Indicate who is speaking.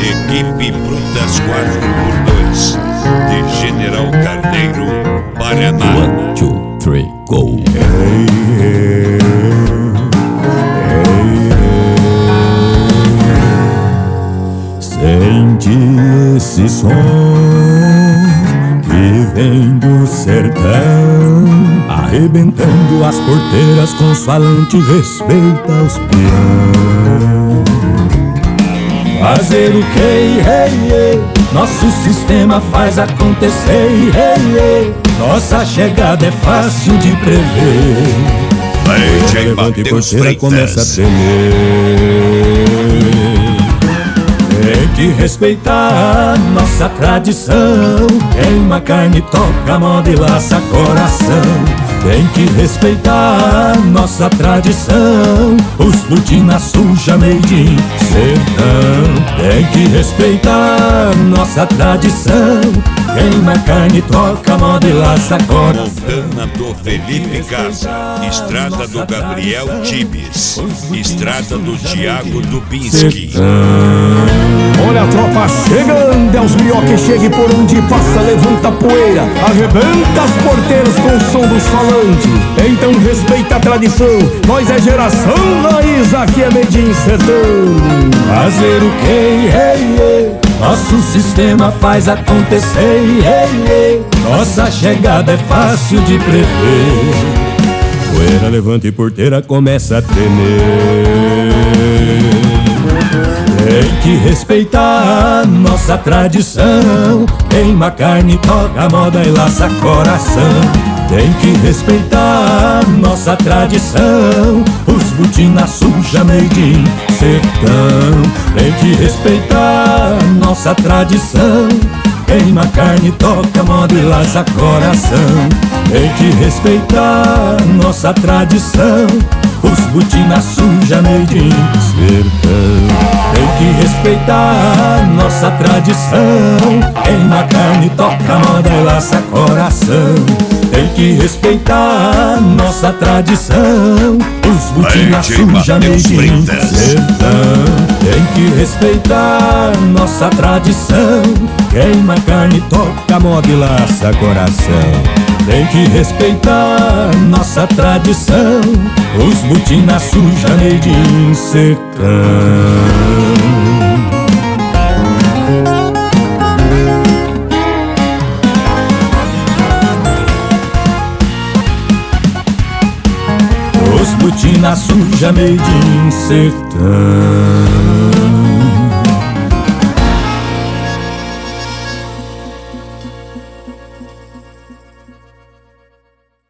Speaker 1: Equipe Brutas 4x2 de General Carneiro, Paraná.
Speaker 2: 1, 2, 3, go!
Speaker 3: Sente esse som que vem do sertão, arrebentando as porteiras com os falantes, respeita os peão. Fazer o que? Nosso sistema faz acontecer. Nossa chegada é fácil de prever.
Speaker 1: DJ Matheus Freitas
Speaker 3: começa a tremer. Tem que respeitar nossa tradição. Queima carne, toca moda e laça coração. Tem que respeitar nossa tradição. Os botina suja, made in sertão. Tem que respeitar nossa tradição. Queima carne, troca moda e laça coração.
Speaker 1: Montana do Felipe Casa, Estrada do Gabriel Tibes, Estrada do Tiago Dubinski.
Speaker 4: Olha a tropa chegando, é os mioques, chegue por onde passa, levanta a poeira, arrebenta as porteiras com o som dos falantes. Então respeita a tradição, nós é geração raiz, aqui é made in sertão.
Speaker 3: Fazer o que? Nosso sistema faz acontecer. Nossa chegada é fácil de prever. Poeira levanta e porteira começa a tremer. Tem que respeitar nossa tradição. Queima carne, toca moda e laça coração. Tem que respeitar nossa tradição. Os botina suja, made in sertão. Tem que respeitar nossa tradição. Queima carne, toca moda e laça coração. Tem que respeitar nossa tradição. Os botina suja, made in sertão. Tem que respeitar nossa tradição. Queima carne, toca moda e laça coração. Tem que respeitar nossa tradição. Os botina suja, made in sertão. Tem que respeitar nossa tradição. Queima carne, toca moda e laça coração. Tem que respeitar nossa tradição. Os botina suja, made in sertão. Os botina suja, made in sertão.